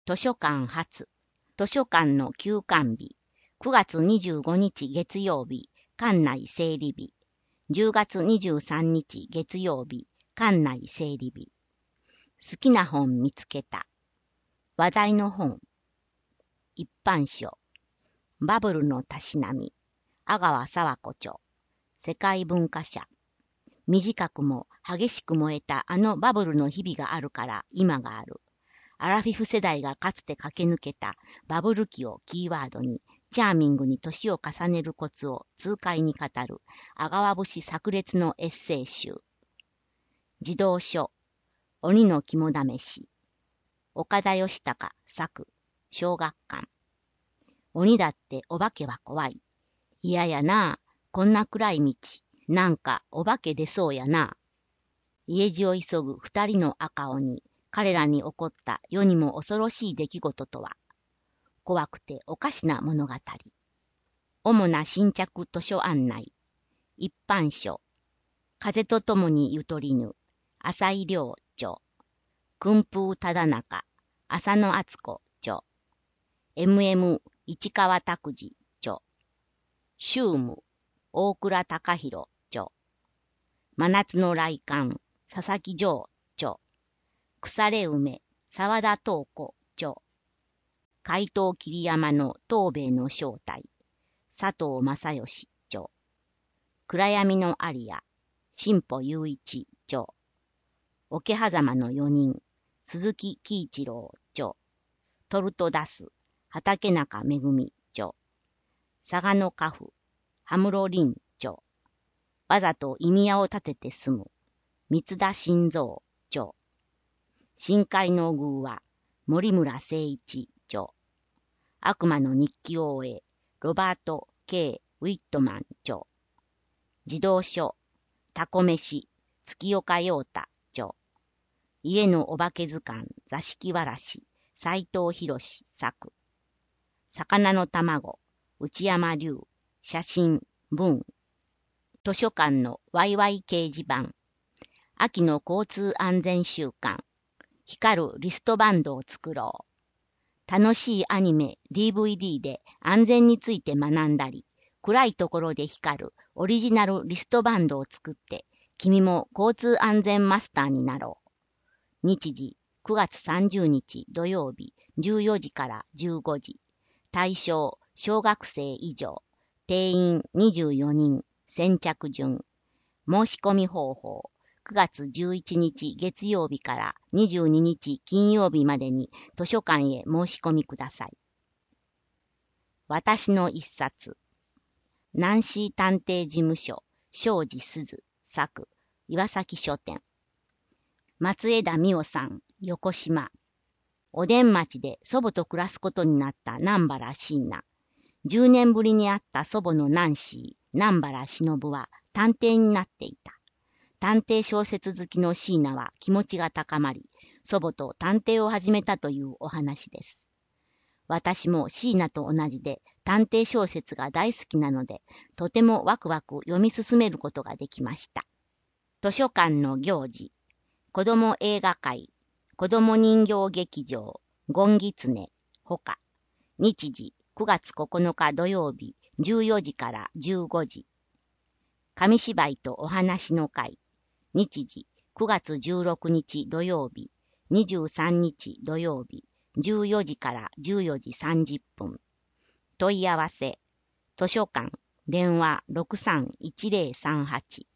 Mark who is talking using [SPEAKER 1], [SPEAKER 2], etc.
[SPEAKER 1] 図書館発、図書館の休館日、9月25日月曜日、館内整理日、10月23日月曜日、館内整理日。好きな本見つけた。話題の本。一般書。バブルのたしなみ。阿川佐和子著。世界文化社。短くも激しく燃えたあのバブルの日々があるから今がある。アラフィフ世代がかつて駆け抜けたバブル期をキーワードに、チャーミングに年を重ねるコツを痛快に語る阿川節炸裂のエッセイ集。児童書。鬼の肝試し。岡田義孝作。小学館。鬼だってお化けは怖い。いややなあ、こんな暗い道。なんかお化け出そうやな。家路を急ぐ二人の赤鬼。彼らに起こった世にも恐ろしい出来事とは。怖くておかしな物語。主な新着図書案内。一般書。風とともにゆとりぬ。浅井亮著。訓風忠中。浅野敦子著。MM 市川拓司著。宗務。大倉隆弘著。真夏の来館。佐々木城著。腐れ梅。沢田東子著。怪盗桐山の東兵衛の正体。佐藤正義著。暗闇のアリア。新保雄一著。桶狭間の4人。鈴木喜一郎著。トルトダス。畠中めぐみ著。佐賀の家父。羽室凛著。わざと意味屋を立てて住む。三田新三著。深海の偶話。森村誠一著。悪魔の日記王へ。ロバート・ K ・ウィットマン著。児童書。タコ飯。月岡陽太著。家のお化け図鑑。座敷わらし。斉藤博作。魚の卵。内山龍。写真。文。図書館のワイワイ掲示板。秋の交通安全週間。光るリストバンドを作ろう。楽しいアニメ、DVD で安全について学んだり、暗いところで光るオリジナルリストバンドを作って、君も交通安全マスターになろう。日時、9月30日土曜日、14時から15時。対象、小学生以上。定員24人。先着順。申し込み方法。9月11日月曜日から22日金曜日までに図書館へ申し込みください。私の一冊。ナンシー探偵事務所、庄司すず、作、岩崎書店。松枝美代さん、横島。おでん町で祖母と暮らすことになった南原椎名。10年ぶりに会った祖母のナンシー、南原忍は探偵になっていた。探偵小説好きの椎名は気持ちが高まり、祖母と探偵を始めたというお話です。私も椎名と同じで探偵小説が大好きなので、とてもワクワク読み進めることができました。図書館の行事、子ども映画会、子ども人形劇場、ゴンギツネ、ほか。日時、9月9日土曜日、14時から15時。紙芝居とお話の会。日時、9月16日土曜日、23日土曜日、14時から14時30分。問い合わせ、図書館、電話631038。